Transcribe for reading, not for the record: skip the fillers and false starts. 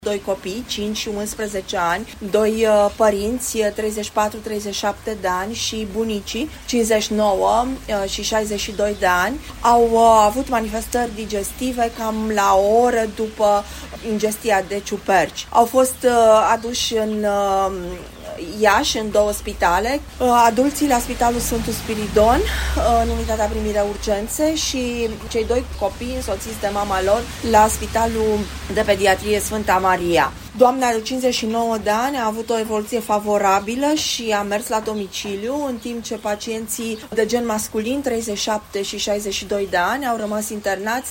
Doi copii, 5 și 11 ani, doi părinți, 34-37 de ani și bunicii, 59 și 62 de ani, au avut manifestări digestive cam la o oră după ingestia de ciuperci. Au fost aduși în Iași, în 2 spitale, adulții la Spitalul Sfântul Spiridon, în unitatea primire urgențe, și cei 2 copii însoțiți de mama lor la Spitalul de Pediatrie Sfânta Maria. Doamna de 59 de ani a avut o evoluție favorabilă și a mers la domiciliu, în timp ce pacienții de gen masculin, 37 și 62 de ani, au rămas internați